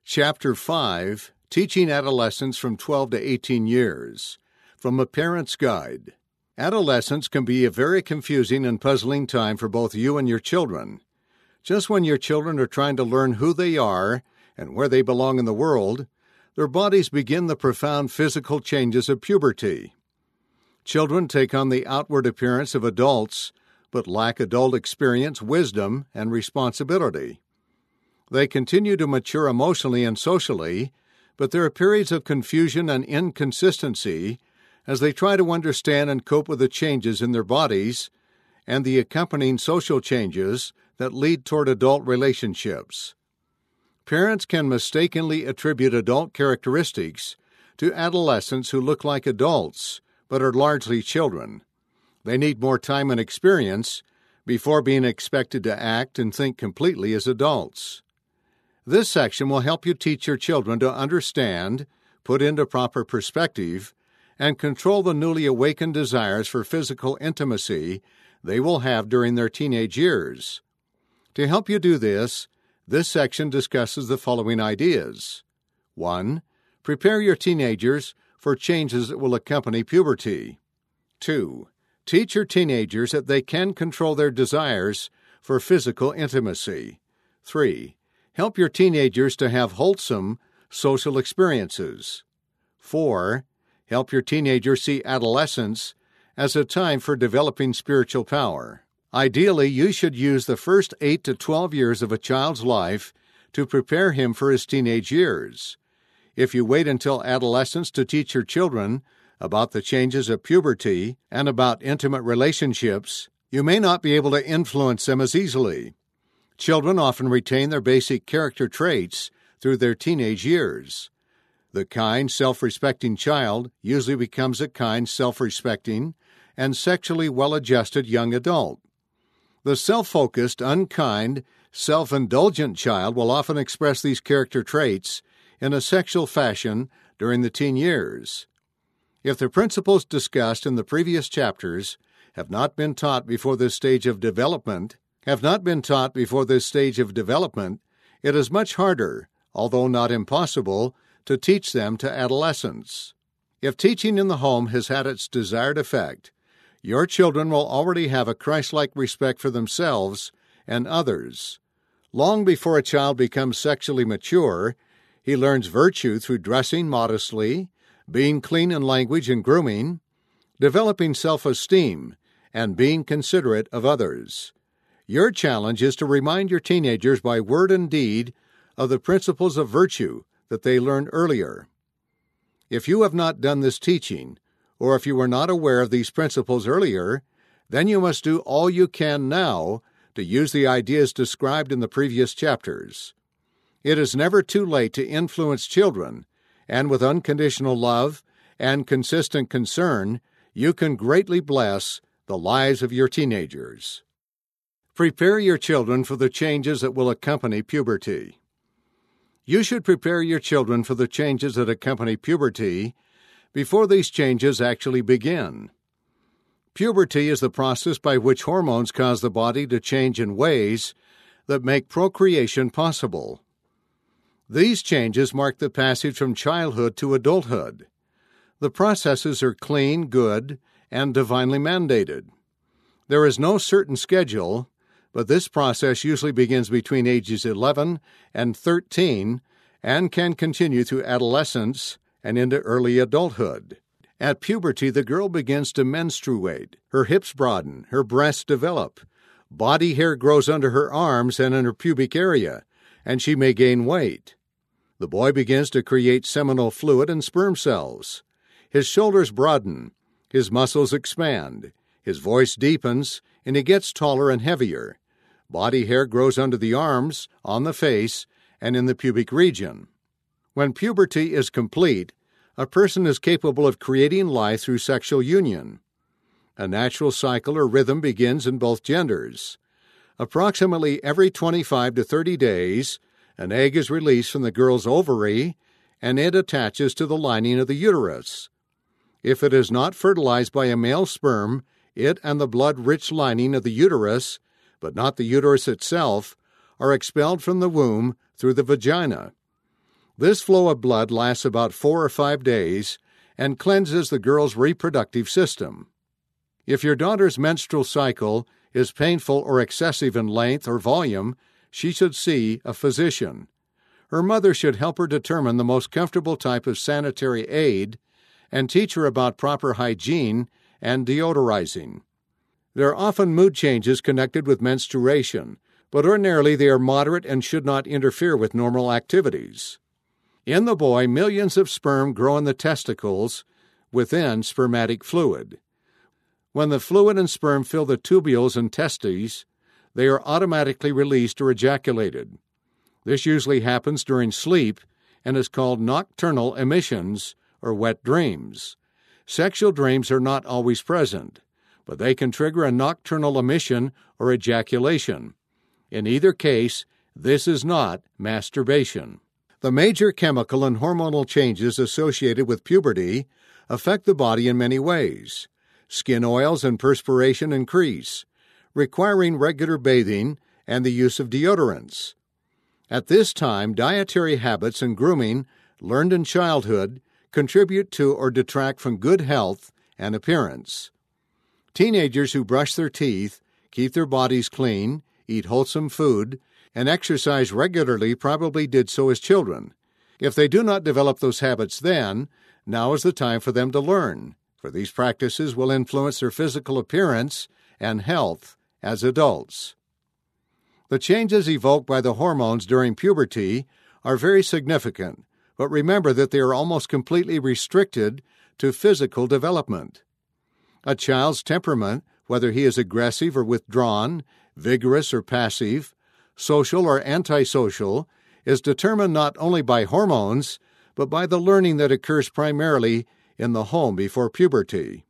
Chapter 5, Teaching Adolescents from 12 to 18 Years, from A Parent's Guide. Adolescence can be a very confusing and puzzling time for both you and your children. Just when your children are trying to learn who they are and where they belong in the world, their bodies begin the profound physical changes of puberty. Children take on the outward appearance of adults, but lack adult experience, wisdom, and responsibility. They continue to mature emotionally and socially, but there are periods of confusion and inconsistency as they try to understand and cope with the changes in their bodies and the accompanying social changes that lead toward adult relationships. Parents can mistakenly attribute adult characteristics to adolescents who look like adults but are largely children. They need more time and experience before being expected to act and think completely as adults. This section will help you teach your children to understand, put into proper perspective, and control the newly awakened desires for physical intimacy they will have during their teenage years. To help you do this section discusses the following ideas. 1. Prepare your teenagers for changes that will accompany puberty. 2. Teach your teenagers that they can control their desires for physical intimacy. 3. Help your teenagers to have wholesome social experiences. 4. Help your teenagers see adolescence as a time for developing spiritual power. Ideally, you should use the first 8 to 12 years of a child's life to prepare him for his teenage years. If you wait until adolescence to teach your children about the changes of puberty and about intimate relationships, you may not be able to influence them as easily. Children often retain their basic character traits through their teenage years. The kind, self-respecting child usually becomes a kind, self-respecting, and sexually well-adjusted young adult. The self-focused, unkind, self-indulgent child will often express these character traits in a sexual fashion during the teen years. If the principles discussed in the previous chapters have not been taught before this stage of development, it is much harder, although not impossible, to teach them to adolescents. If teaching in the home has had its desired effect, your children will already have a Christ-like respect for themselves and others. Long before a child becomes sexually mature, he learns virtue through dressing modestly, being clean in language and grooming, developing self-esteem, and being considerate of others. Your challenge is to remind your teenagers by word and deed of the principles of virtue that they learned earlier. If you have not done this teaching, or if you were not aware of these principles earlier, then you must do all you can now to use the ideas described in the previous chapters. It is never too late to influence children, and with unconditional love and consistent concern, you can greatly bless the lives of your teenagers. Prepare your children for the changes that will accompany puberty. You should prepare your children for the changes that accompany puberty before these changes actually begin. Puberty is the process by which hormones cause the body to change in ways that make procreation possible. These changes mark the passage from childhood to adulthood. The processes are clean, good, and divinely mandated. There is no certain schedule, but this process usually begins between ages 11 and 13 and can continue through adolescence and into early adulthood. At puberty, the girl begins to menstruate. Her hips broaden, her breasts develop, body hair grows under her arms and in her pubic area, and she may gain weight. The boy begins to create seminal fluid and sperm cells. His shoulders broaden, his muscles expand, his voice deepens, and he gets taller and heavier. Body hair grows under the arms, on the face, and in the pubic region. When puberty is complete, a person is capable of creating life through sexual union. A natural cycle or rhythm begins in both genders. Approximately every 25 to 30 days, an egg is released from the girl's ovary, and it attaches to the lining of the uterus. If it is not fertilized by a male sperm, it and the blood-rich lining of the uterus, but not the uterus itself, are expelled from the womb through the vagina. This flow of blood lasts about 4 or 5 days and cleanses the girl's reproductive system. If your daughter's menstrual cycle is painful or excessive in length or volume, she should see a physician. Her mother should help her determine the most comfortable type of sanitary aid and teach her about proper hygiene and deodorizing. There are often mood changes connected with menstruation, but ordinarily they are moderate and should not interfere with normal activities. In the boy, millions of sperm grow in the testicles within spermatic fluid. When the fluid and sperm fill the tubules and testes, they are automatically released or ejaculated. This usually happens during sleep and is called nocturnal emissions or wet dreams. Sexual dreams are not always present, but they can trigger a nocturnal emission or ejaculation. In either case, this is not masturbation. The major chemical and hormonal changes associated with puberty affect the body in many ways. Skin oils and perspiration increase, requiring regular bathing and the use of deodorants. At this time, dietary habits and grooming learned in childhood contribute to or detract from good health and appearance. Teenagers who brush their teeth, keep their bodies clean, eat wholesome food, and exercise regularly probably did so as children. If they do not develop those habits then, now is the time for them to learn, for these practices will influence their physical appearance and health as adults. The changes evoked by the hormones during puberty are very significant, but remember that they are almost completely restricted to physical development. A child's temperament, whether he is aggressive or withdrawn, vigorous or passive, social or antisocial, is determined not only by hormones, but by the learning that occurs primarily in the home before puberty.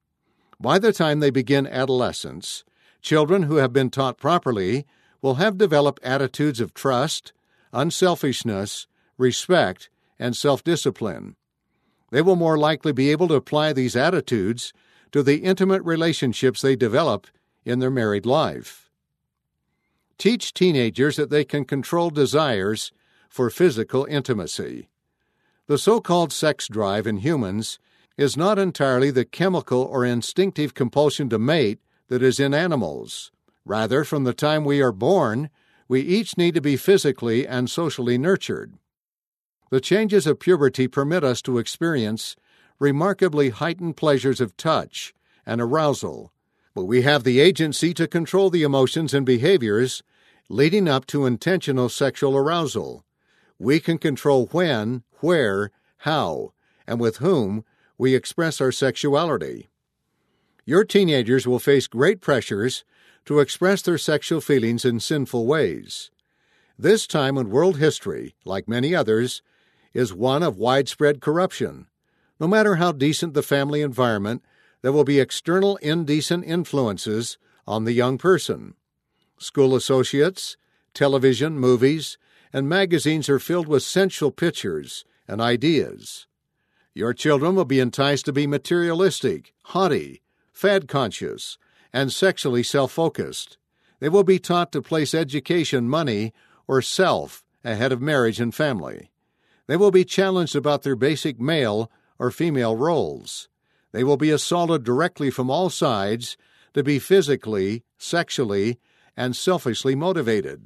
By the time they begin adolescence, children who have been taught properly will have developed attitudes of trust, unselfishness, respect, and self-discipline. They will more likely be able to apply these attitudes to the intimate relationships they develop in their married life. Teach teenagers that they can control desires for physical intimacy. The so-called sex drive in humans is not entirely the chemical or instinctive compulsion to mate that is in animals. Rather, from the time we are born, we each need to be physically and socially nurtured. The changes of puberty permit us to experience remarkably heightened pleasures of touch and arousal, but we have the agency to control the emotions and behaviors leading up to intentional sexual arousal. We can control when, where, how, and with whom we express our sexuality. Your teenagers will face great pressures to express their sexual feelings in sinful ways. This time in world history, like many others, is one of widespread corruption. No matter how decent the family environment, there will be external indecent influences on the young person. School associates, television, movies, and magazines are filled with sensual pictures and ideas. Your children will be enticed to be materialistic, haughty, fad-conscious, and sexually self-focused. They will be taught to place education, money, or self ahead of marriage and family. They will be challenged about their basic male or female roles. They will be assaulted directly from all sides to be physically, sexually, and selfishly motivated.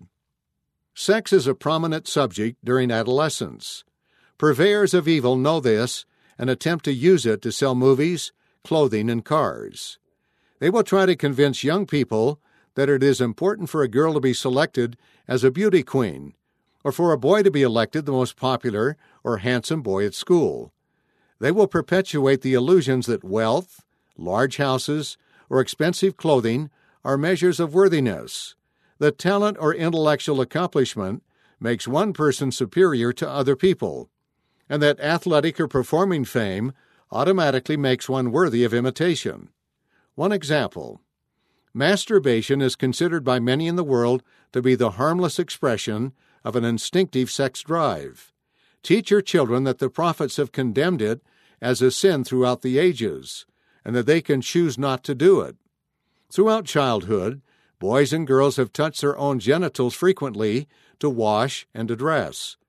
Sex is a prominent subject during adolescence. Purveyors of evil know this and attempt to use it to sell movies, clothing, and cars. They will try to convince young people that it is important for a girl to be selected as a beauty queen, or for a boy to be elected the most popular or handsome boy at school. They will perpetuate the illusions that wealth, large houses, or expensive clothing are measures of worthiness, that talent or intellectual accomplishment makes one person superior to other people, and that athletic or performing fame automatically makes one worthy of imitation. One example: masturbation is considered by many in the world to be the harmless expression of an instinctive sex drive. Teach your children that the prophets have condemned it as a sin throughout the ages, and that they can choose not to do it. Throughout childhood, boys and girls have touched their own genitals frequently to wash and to dress.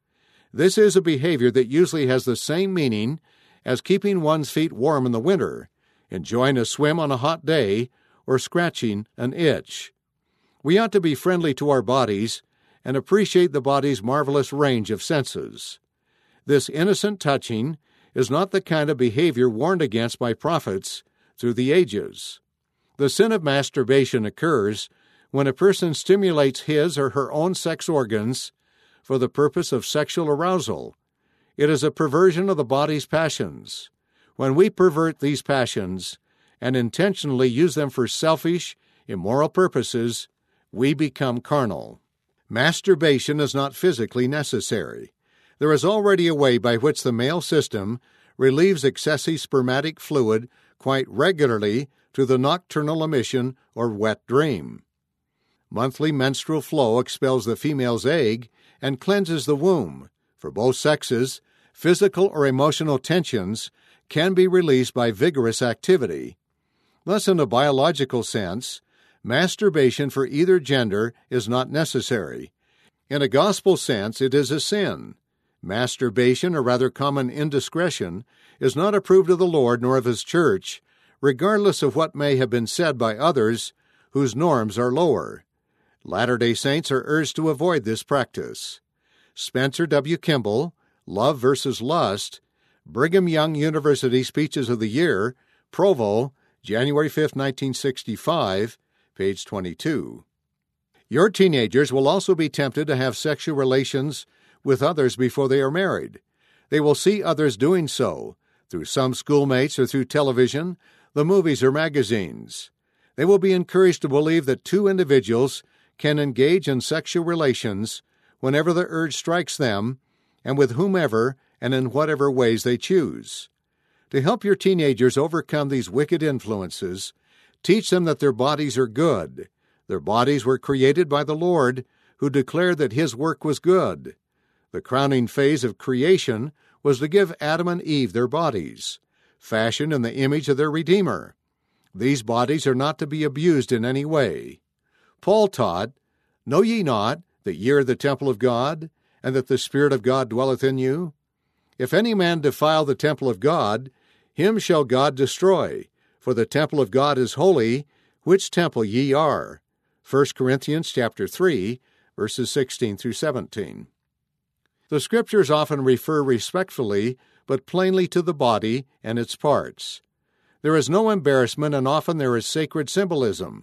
This is a behavior that usually has the same meaning as keeping one's feet warm in the winter, enjoying a swim on a hot day, or scratching an itch. We ought to be friendly to our bodies and appreciate the body's marvelous range of senses. This innocent touching is not the kind of behavior warned against by prophets through the ages. The sin of masturbation occurs when a person stimulates his or her own sex organs for the purpose of sexual arousal. It is a perversion of the body's passions. When we pervert these passions and intentionally use them for selfish, immoral purposes, we become carnal. Masturbation is not physically necessary. There is already a way by which the male system relieves excessive spermatic fluid quite regularly through the nocturnal emission or wet dream. Monthly menstrual flow expels the female's egg and cleanses the womb. For both sexes, physical or emotional tensions can be released by vigorous activity. Thus, in a biological sense, masturbation for either gender is not necessary. In a gospel sense, it is a sin. Masturbation, or rather common indiscretion, is not approved of the Lord nor of His church, regardless of what may have been said by others whose norms are lower. Latter-day Saints are urged to avoid this practice. Spencer W. Kimball, Love versus Lust, Brigham Young University Speeches of the Year, Provo, January 5, 1965, page 22. Your teenagers will also be tempted to have sexual relations with others before they are married. They will see others doing so, through some schoolmates or through television, the movies or magazines. They will be encouraged to believe that two individuals can engage in sexual relations whenever the urge strikes them, and with whomever and in whatever ways they choose. To help your teenagers overcome these wicked influences, teach them that their bodies are good. Their bodies were created by the Lord, who declared that His work was good. The crowning phase of creation was to give Adam and Eve their bodies, fashioned in the image of their Redeemer. These bodies are not to be abused in any way. Paul taught, "Know ye not that ye are the temple of God, and that the Spirit of God dwelleth in you? If any man defile the temple of God, him shall God destroy, for the temple of God is holy, which temple ye are." 1 Corinthians chapter 3, verses 16 through 17. The Scriptures often refer respectfully but plainly to the body and its parts. There is no embarrassment, and often there is sacred symbolism.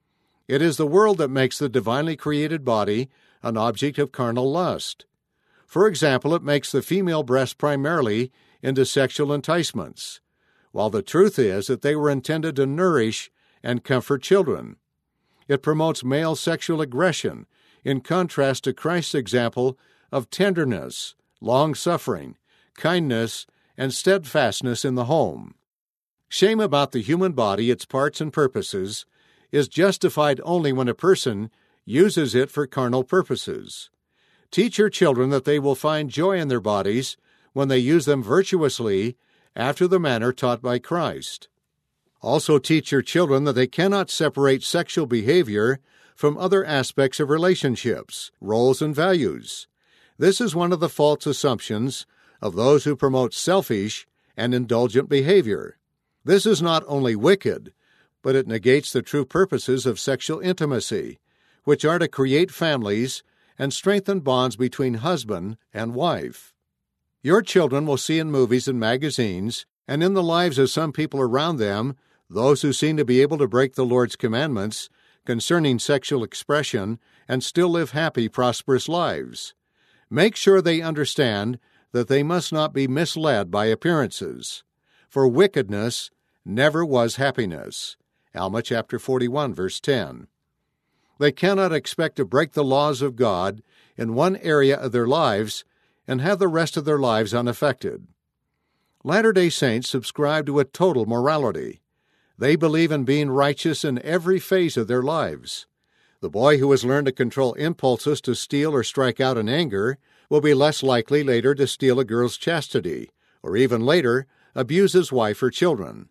It is the world that makes the divinely created body an object of carnal lust. For example, it makes the female breast primarily into sexual enticements, while the truth is that they were intended to nourish and comfort children. It promotes male sexual aggression, in contrast to Christ's example of tenderness, long-suffering, kindness, and steadfastness in the home. Shame about the human body, its parts and purposes, is justified only when a person uses it for carnal purposes. Teach your children that they will find joy in their bodies when they use them virtuously after the manner taught by Christ. Also teach your children that they cannot separate sexual behavior from other aspects of relationships, roles, and values. This is one of the false assumptions of those who promote selfish and indulgent behavior. This is not only wicked, but it negates the true purposes of sexual intimacy, which are to create families and strengthen bonds between husband and wife. Your children will see in movies and magazines, and in the lives of some people around them, those who seem to be able to break the Lord's commandments concerning sexual expression and still live happy, prosperous lives. Make sure they understand that they must not be misled by appearances, for wickedness never was happiness. Alma chapter 41, verse 10. They cannot expect to break the laws of God in one area of their lives and have the rest of their lives unaffected. Latter-day Saints subscribe to a total morality. They believe in being righteous in every phase of their lives. The boy who has learned to control impulses to steal or strike out in anger will be less likely later to steal a girl's chastity, or even later abuse his wife or children.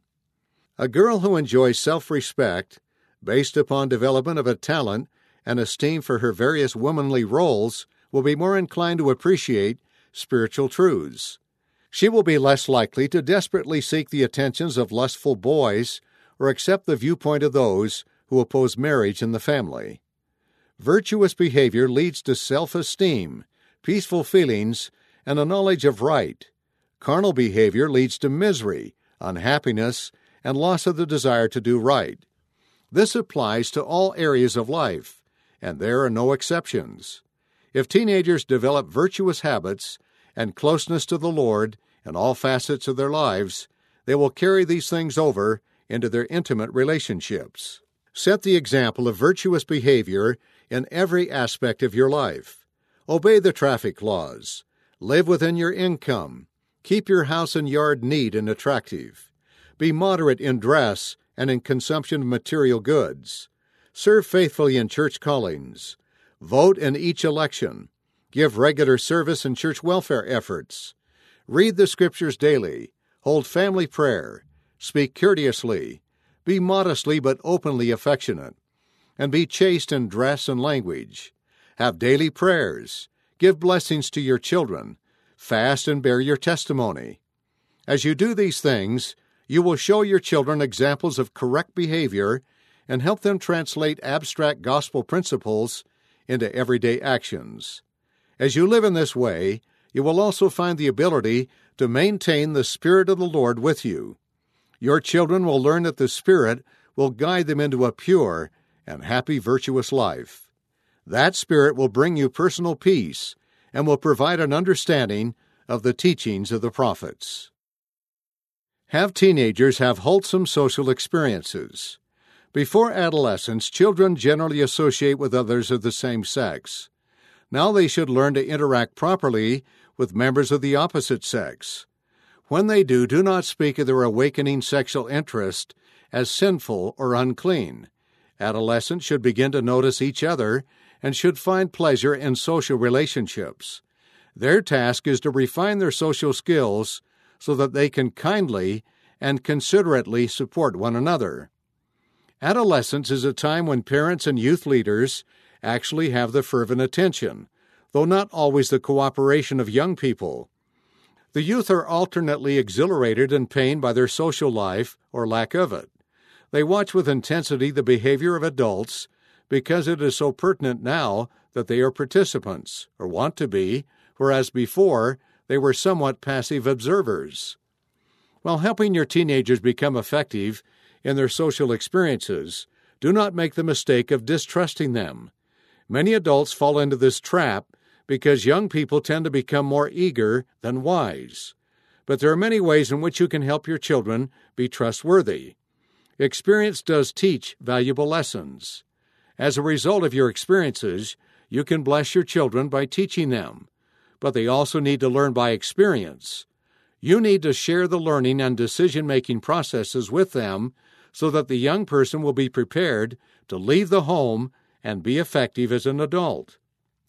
A girl who enjoys self-respect, based upon development of a talent and esteem for her various womanly roles, will be more inclined to appreciate spiritual truths. She will be less likely to desperately seek the attentions of lustful boys or accept the viewpoint of those who oppose marriage in the family. Virtuous behavior leads to self-esteem, peaceful feelings, and a knowledge of right. Carnal behavior leads to misery, unhappiness, and loss of the desire to do right. This applies to all areas of life, and there are no exceptions. If teenagers develop virtuous habits and closeness to the Lord in all facets of their lives, they will carry these things over into their intimate relationships. Set the example of virtuous behavior in every aspect of your life. Obey the traffic laws. Live within your income. Keep your house and yard neat and attractive. Be moderate in dress and in consumption of material goods. Serve faithfully in church callings. Vote in each election. Give regular service in church welfare efforts. Read the Scriptures daily. Hold family prayer. Speak courteously. Be modestly but openly affectionate. And be chaste in dress and language. Have daily prayers. Give blessings to your children. Fast and bear your testimony. As you do these things, you will show your children examples of correct behavior and help them translate abstract gospel principles into everyday actions. As you live in this way, you will also find the ability to maintain the Spirit of the Lord with you. Your children will learn that the Spirit will guide them into a pure and happy, virtuous life. That Spirit will bring you personal peace and will provide an understanding of the teachings of the prophets. Have teenagers have wholesome social experiences. Before adolescence, children generally associate with others of the same sex. Now they should learn to interact properly with members of the opposite sex. When they do not speak of their awakening sexual interest as sinful or unclean. Adolescents should begin to notice each other and should find pleasure in social relationships. Their task is to refine their social skills so that they can kindly and considerately support one another. Adolescence is a time when parents and youth leaders actually have the fervent attention, though not always the cooperation of young people. The youth are alternately exhilarated and pained by their social life or lack of it. They watch with intensity the behavior of adults because it is so pertinent now that they are participants, or want to be, whereas before they were somewhat passive observers. While helping your teenagers become effective in their social experiences, do not make the mistake of distrusting them. Many adults fall into this trap because young people tend to become more eager than wise. But there are many ways in which you can help your children be trustworthy. Experience does teach valuable lessons. As a result of your experiences, you can bless your children by teaching them, but they also need to learn by experience. You need to share the learning and decision-making processes with them so that the young person will be prepared to leave the home and be effective as an adult.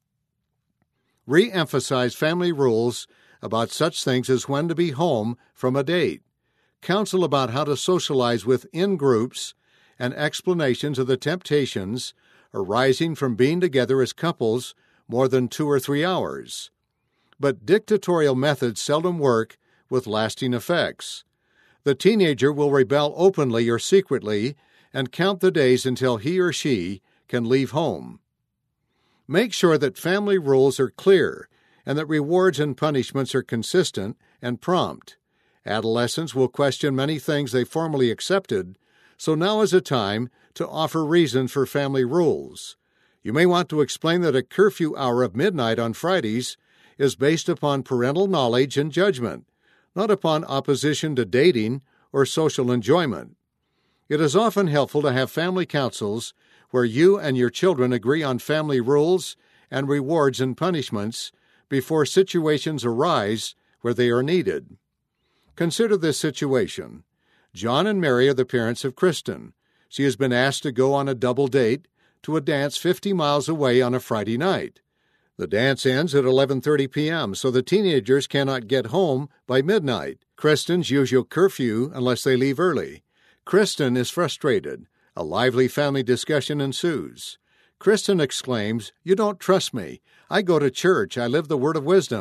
Re-emphasize family rules about such things as when to be home from a date, counsel about how to socialize within groups, and explanations of the temptations arising from being together as couples more than 2 or 3 hours. But dictatorial methods seldom work with lasting effects. The teenager will rebel openly or secretly and count the days until he or she can leave home. Make sure that family rules are clear and that rewards and punishments are consistent and prompt. Adolescents will question many things they formerly accepted, so now is a time to offer reason for family rules. You may want to explain that a curfew hour of midnight on Fridays is based upon parental knowledge and judgment, not upon opposition to dating or social enjoyment. It is often helpful to have family councils where you and your children agree on family rules and rewards and punishments before situations arise where they are needed. Consider this situation. John and Mary are the parents of Kristen. She has been asked to go on a double date to a dance 50 miles away on a Friday night. The dance ends at 11:30 p.m., so the teenagers cannot get home by midnight, Kristen's usual curfew, unless they leave early. Kristen is frustrated. A lively family discussion ensues. Kristen exclaims, "You don't trust me. I go to church. I live the word of wisdom.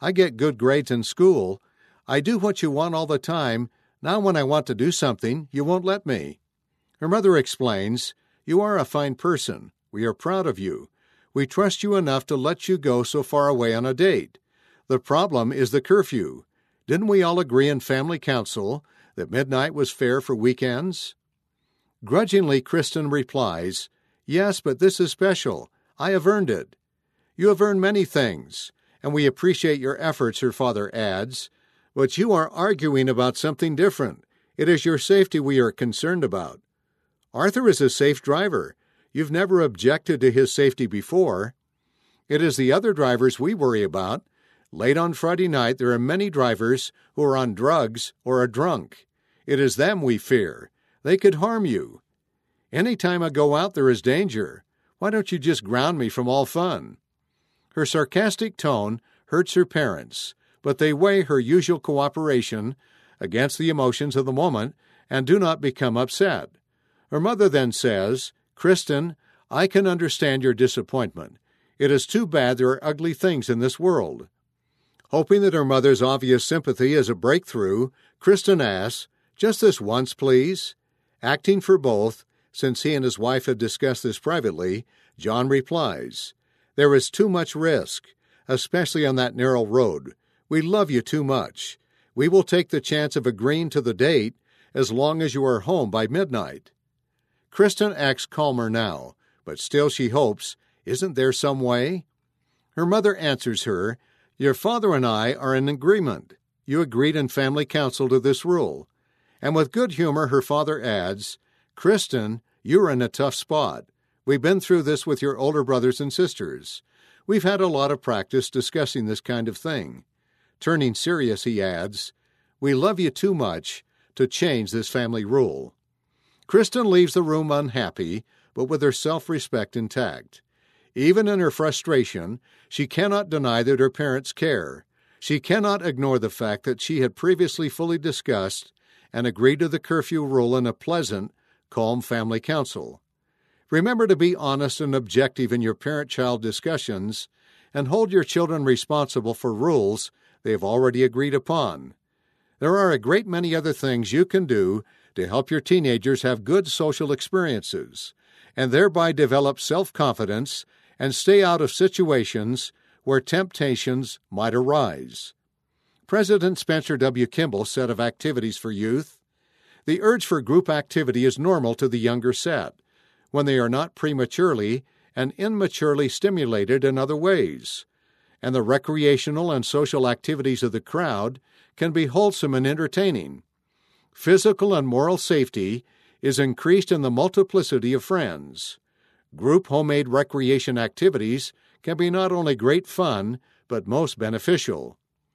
I get good grades in school. I do what you want all the time. Now when I want to do something, you won't let me." Her mother explains, "You are a fine person. We are proud of you. We trust you enough to let you go so far away on a date. The problem is the curfew. Didn't we all agree in family council that midnight was fair for weekends?" Grudgingly, Kristen replies, "Yes, but this is special. I have earned it." "You have earned many things, and we appreciate your efforts," her father adds, "but you are arguing about something different. It is your safety we are concerned about." "Arthur is a safe driver. You've never objected to his safety before." "It is the other drivers we worry about. Late on Friday night, there are many drivers who are on drugs or are drunk. It is them we fear. They could harm you. Any time I go out, there is danger. Why don't you just ground me from all fun?" Her sarcastic tone hurts her parents, but they weigh her usual cooperation against the emotions of the moment and do not become upset. Her mother then says, "Kristen, I can understand your disappointment. It is too bad there are ugly things in this world." Hoping that her mother's obvious sympathy is a breakthrough, Kristen asks, "Just this once, please?" Acting for both, since he and his wife had discussed this privately, John replies, "There is too much risk, especially on that narrow road. We love you too much. We will take the chance of agreeing to the date as long as you are home by midnight." Kristen acts calmer now, but still she hopes, "Isn't there some way?" Her mother answers her, "Your father and I are in agreement. You agreed in family council to this rule." And with good humor, her father adds, "Kristen, you're in a tough spot. We've been through this with your older brothers and sisters. We've had a lot of practice discussing this kind of thing." Turning serious, he adds, "We love you too much to change this family rule." Kristen leaves the room unhappy, but with her self-respect intact. Even in her frustration, she cannot deny that her parents care. She cannot ignore the fact that she had previously fully discussed and agreed to the curfew rule in a pleasant, calm family council. Remember to be honest and objective in your parent-child discussions and hold your children responsible for rules they have already agreed upon. There are a great many other things you can do to help your teenagers have good social experiences and thereby develop self-confidence and stay out of situations where temptations might arise. President Spencer W. Kimball said of activities for youth, "The urge for group activity is normal to the younger set, when they are not prematurely and immaturely stimulated in other ways, and the recreational and social activities of the crowd can be wholesome and entertaining. Physical and moral safety is increased in the multiplicity of friends. Group homemade recreation activities can be not only great fun, but most beneficial.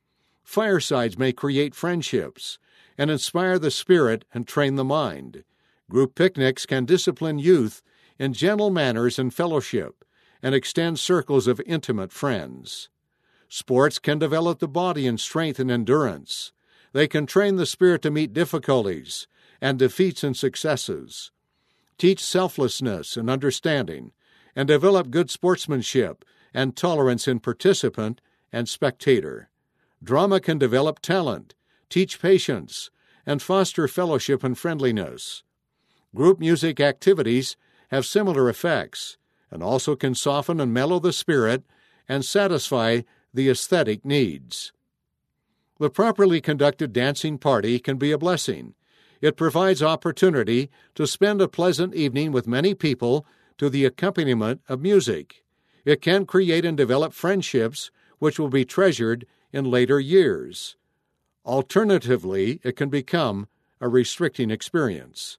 Firesides may create friendships and inspire the spirit and train the mind. Group picnics can discipline youth in gentle manners and fellowship and extend circles of intimate friends. Sports can develop the body in strength and endurance. They can train the spirit to meet difficulties and defeats and successes, teach selflessness and understanding, and develop good sportsmanship and tolerance in participant and spectator. Drama can develop talent, teach patience, and foster fellowship and friendliness. Group music activities have similar effects and also can soften and mellow the spirit and satisfy the aesthetic needs. The properly conducted dancing party can be a blessing. It provides opportunity to spend a pleasant evening with many people to the accompaniment of music. It can create and develop friendships which will be treasured in later years. Alternatively, it can become a restricting experience.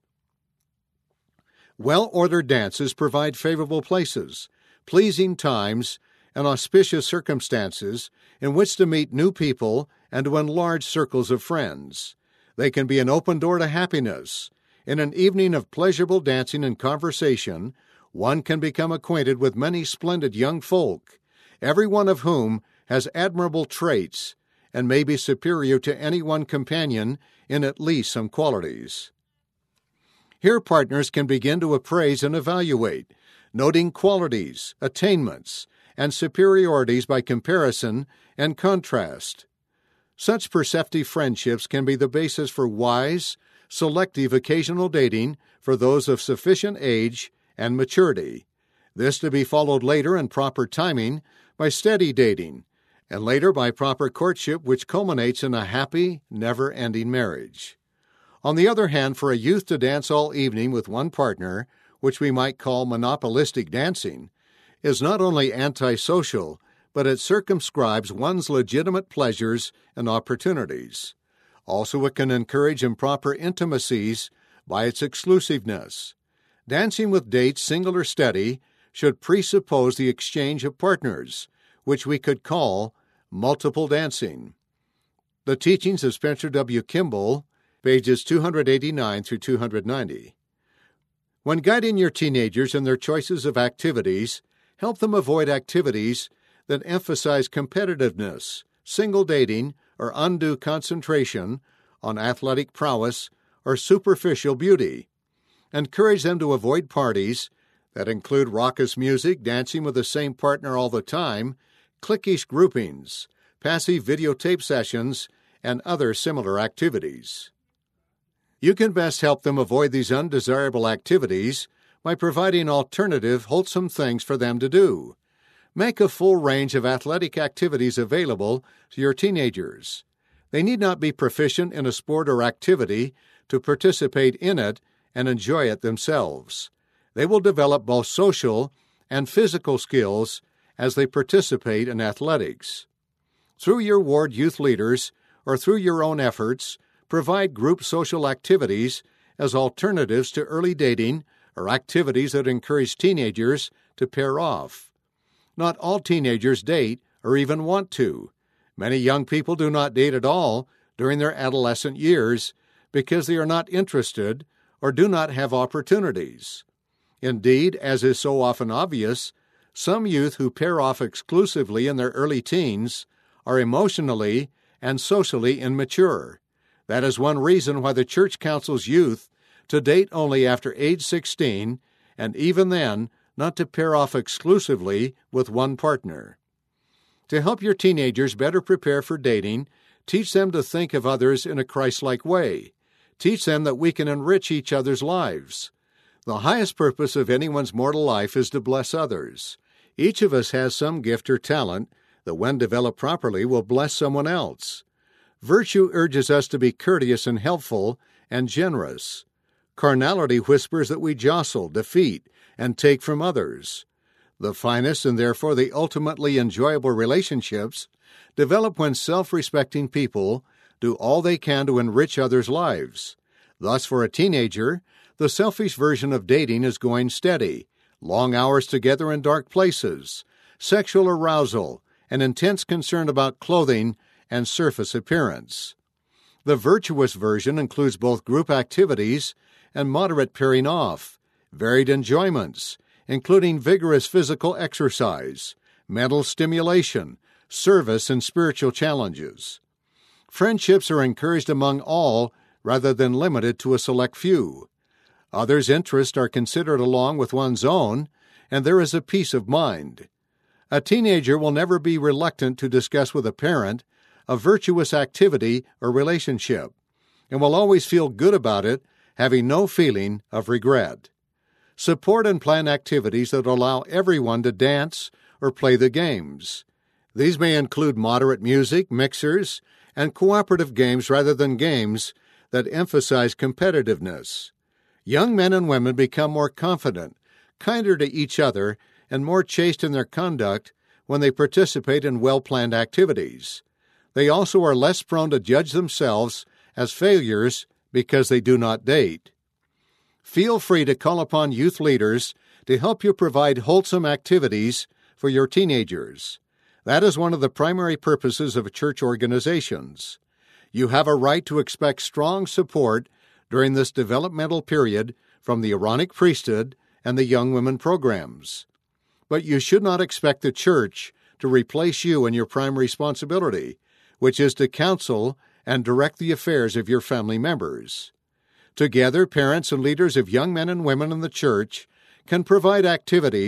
Well-ordered dances provide favorable places, pleasing times, and auspicious circumstances in which to meet new people and to enlarge circles of friends. They can be an open door to happiness. In an evening of pleasurable dancing and conversation, one can become acquainted with many splendid young folk, every one of whom has admirable traits and may be superior to any one companion in at least some qualities. Here partners can begin to appraise and evaluate, noting qualities, attainments, and superiorities by comparison and contrast. Such perceptive friendships can be the basis for wise, selective occasional dating for those of sufficient age and maturity. This to be followed later in proper timing by steady dating, and later by proper courtship which culminates in a happy, never-ending marriage. On the other hand, for a youth to dance all evening with one partner, which we might call monopolistic dancing, is not only antisocial, but it circumscribes one's legitimate pleasures and opportunities. Also, it can encourage improper intimacies by its exclusiveness. Dancing with dates, single or steady, should presuppose the exchange of partners, which we could call multiple dancing. The Teachings of Spencer W. Kimball, pages 289 through 290. When guiding your teenagers in their choices of activities, help them avoid activities that emphasize competitiveness, single dating, or undue concentration on athletic prowess or superficial beauty. Encourage them to avoid parties that include raucous music, dancing with the same partner all the time, cliquish groupings, passive videotape sessions, and other similar activities. You can best help them avoid these undesirable activities by providing alternative, wholesome things for them to do. Make a full range of athletic activities available to your teenagers. They need not be proficient in a sport or activity to participate in it and enjoy it themselves. They will develop both social and physical skills as they participate in athletics. Through your ward youth leaders or through your own efforts, provide group social activities as alternatives to early dating or activities that encourage teenagers to pair off. Not all teenagers date or even want to. Many young people do not date at all during their adolescent years because they are not interested or do not have opportunities. Indeed, as is so often obvious, some youth who pair off exclusively in their early teens are emotionally and socially immature. That is one reason why the Church counsels youth to date only after age 16, and even then, not to pair off exclusively with one partner. To help your teenagers better prepare for dating, teach them to think of others in a Christ-like way. Teach them that we can enrich each other's lives. The highest purpose of anyone's mortal life is to bless others. Each of us has some gift or talent that, when developed properly, will bless someone else. Virtue urges us to be courteous and helpful and generous. Carnality whispers that we jostle, defeat, and take from others. The finest and therefore the ultimately enjoyable relationships develop when self-respecting people do all they can to enrich others' lives. Thus, for a teenager, the selfish version of dating is going steady, long hours together in dark places, sexual arousal, and intense concern about clothing and surface appearance. The virtuous version includes both group activities and moderate pairing off, varied enjoyments, including vigorous physical exercise, mental stimulation, service, and spiritual challenges. Friendships are encouraged among all rather than limited to a select few. Others' interests are considered along with one's own, and there is a peace of mind. A teenager will never be reluctant to discuss with a parent a virtuous activity or relationship, and will always feel good about it, having no feeling of regret. Support and plan activities that allow everyone to dance or play the games. These may include moderate music, mixers, and cooperative games rather than games that emphasize competitiveness. Young men and women become more confident, kinder to each other, and more chaste in their conduct when they participate in well-planned activities. They also are less prone to judge themselves as failures because they do not date. Feel free to call upon youth leaders to help you provide wholesome activities for your teenagers. That is one of the primary purposes of church organizations. You have a right to expect strong support during this developmental period from the Aaronic priesthood and the young women programs. But you should not expect the church to replace you in your primary responsibility, which is to counsel and direct the affairs of your family members. Together, parents and leaders of young men and women in the church can provide activities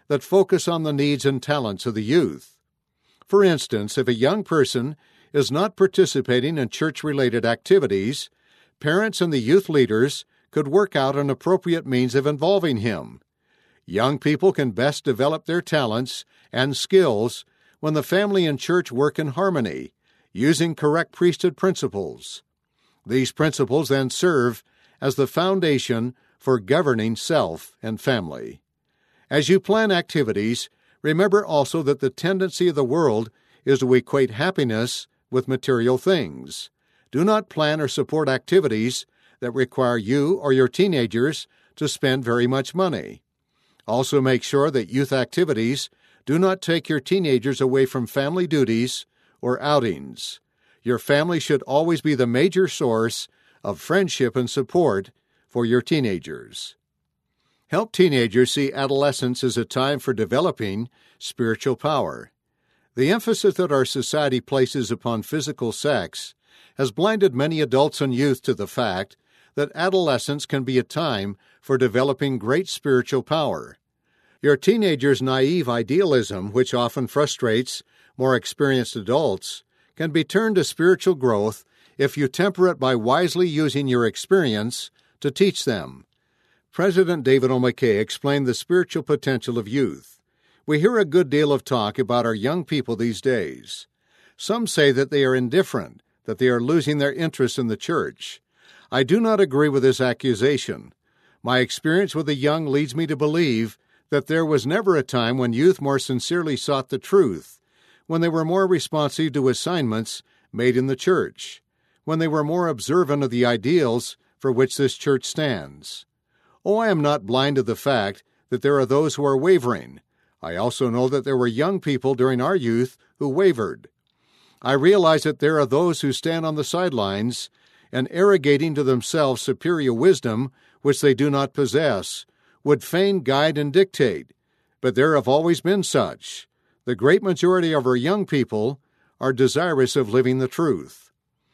that focus on the needs and talents of the youth. For instance, if a young person is not participating in church-related activities, parents and the youth leaders could work out an appropriate means of involving him. Young people can best develop their talents and skills when the family and church work in harmony, using correct priesthood principles. These principles then serve as the foundation for governing self and family. As you plan activities, remember also that the tendency of the world is to equate happiness with material things. Do not plan or support activities that require you or your teenagers to spend very much money. Also make sure that youth activities do not take your teenagers away from family duties or outings. Your family should always be the major source of friendship and support for your teenagers. Help teenagers see adolescence as a time for developing spiritual power. The emphasis that our society places upon physical sex has blinded many adults and youth to the fact that adolescence can be a time for developing great spiritual power. Your teenager's naive idealism, which often frustrates more experienced adults, can be turned to spiritual growth if you temper it by wisely using your experience to teach them. President David O. McKay explained the spiritual potential of youth. We hear a good deal of talk about our young people these days. Some say that they are indifferent, that they are losing their interest in the church. I do not agree with this accusation. My experience with the young leads me to believe that there was never a time when youth more sincerely sought the truth, when they were more responsive to assignments made in the church, when they were more observant of the ideals for which this church stands. Oh, I am not blind to the fact that there are those who are wavering. I also know that there were young people during our youth who wavered. I realize that there are those who stand on the sidelines and, arrogating to themselves superior wisdom which they do not possess, would fain guide and dictate. But there have always been such. The great majority of our young people are desirous of living the truth.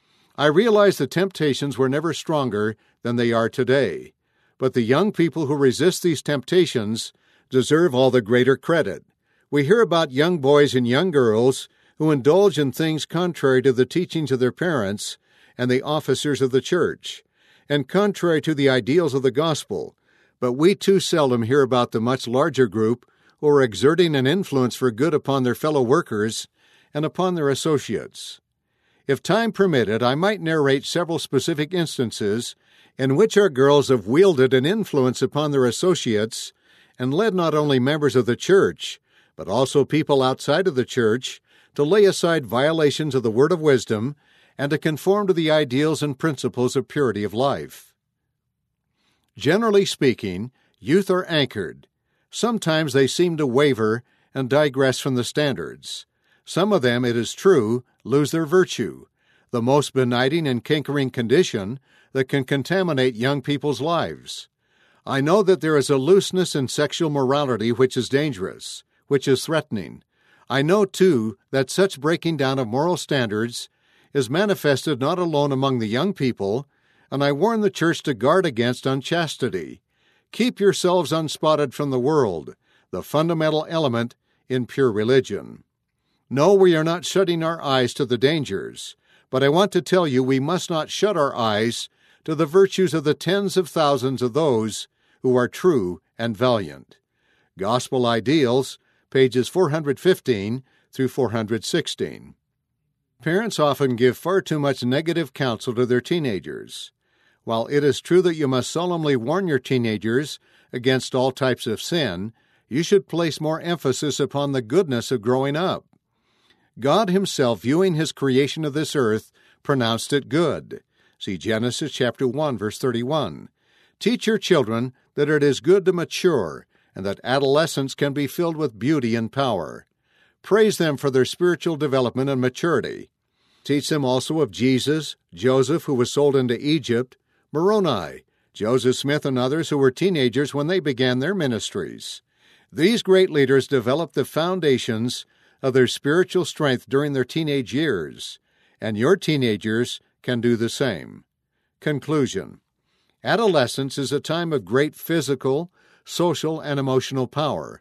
I realize the temptations were never stronger than they are today, but the young people who resist these temptations deserve all the greater credit. We hear about young boys and young girls who indulge in things contrary to the teachings of their parents and the officers of the church, and contrary to the ideals of the gospel, but we too seldom hear about the much larger group who are exerting an influence for good upon their fellow workers and upon their associates. If time permitted, I might narrate several specific instances in which our girls have wielded an influence upon their associates and led not only members of the church, but also people outside of the church to lay aside violations of the word of wisdom and to conform to the ideals and principles of purity of life. Generally speaking, youth are anchored. Sometimes they seem to waver and digress from the standards. Some of them, it is true, lose their virtue, the most benighting and cankering condition that can contaminate young people's lives. I know that there is a looseness in sexual morality which is dangerous, which is threatening. I know, too, that such breaking down of moral standards is manifested not alone among the young people, and I warn the church to guard against unchastity. Keep yourselves unspotted from the world, the fundamental element in pure religion. No, we are not shutting our eyes to the dangers, but I want to tell you we must not shut our eyes to the virtues of the tens of thousands of those who are true and valiant. Gospel Ideals, pages 415 through 416. Parents often give far too much negative counsel to their teenagers. While it is true that you must solemnly warn your teenagers against all types of sin, you should place more emphasis upon the goodness of growing up. God himself, viewing his creation of this earth, pronounced it good. See Genesis chapter 1, verse 31. Teach your children that it is good to mature, and that adolescence can be filled with beauty and power. Praise them for their spiritual development and maturity. Teach them also of Jesus, Joseph, who was sold into Egypt, Moroni, Joseph Smith, and others who were teenagers when they began their ministries. These great leaders developed the foundations of their spiritual strength during their teenage years, and your teenagers can do the same. Conclusion. Adolescence is a time of great physical, social, and emotional power.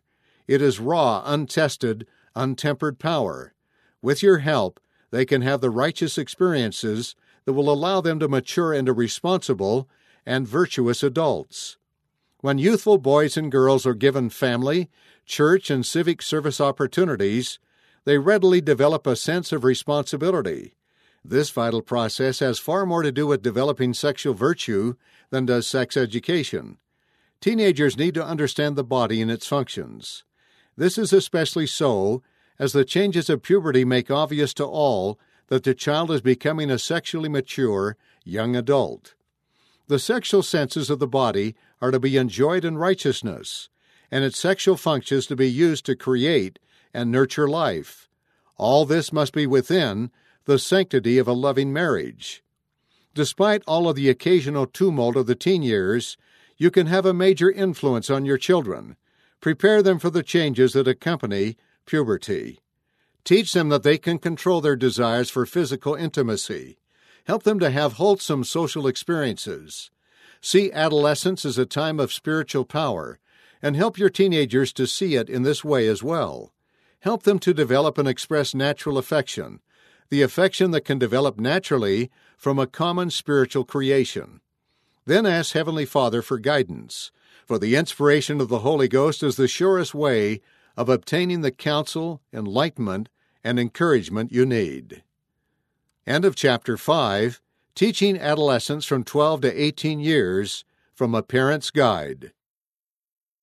It is raw, untested, untempered power. With your help, they can have the righteous experiences that will allow them to mature into responsible and virtuous adults. When youthful boys and girls are given family, church, and civic service opportunities, they readily develop a sense of responsibility. This vital process has far more to do with developing sexual virtue than does sex education. Teenagers need to understand the body and its functions. This is especially so as the changes of puberty make obvious to all that the child is becoming a sexually mature young adult. The sexual senses of the body are to be enjoyed in righteousness, and its sexual functions to be used to create and nurture life. All this must be within the sanctity of a loving marriage. Despite all of the occasional tumult of the teen years, you can have a major influence on your children. Prepare them for the changes that accompany puberty. Teach them that they can control their desires for physical intimacy. Help them to have wholesome social experiences. See adolescence as a time of spiritual power, and help your teenagers to see it in this way as well. Help them to develop and express natural affection, the affection that can develop naturally from a common spiritual creation. Then ask Heavenly Father for guidance, for the inspiration of the Holy Ghost is the surest way of obtaining the counsel, enlightenment, and encouragement you need. End of Chapter 5, Teaching Adolescents from 12 to 18 Years, from A Parent's Guide.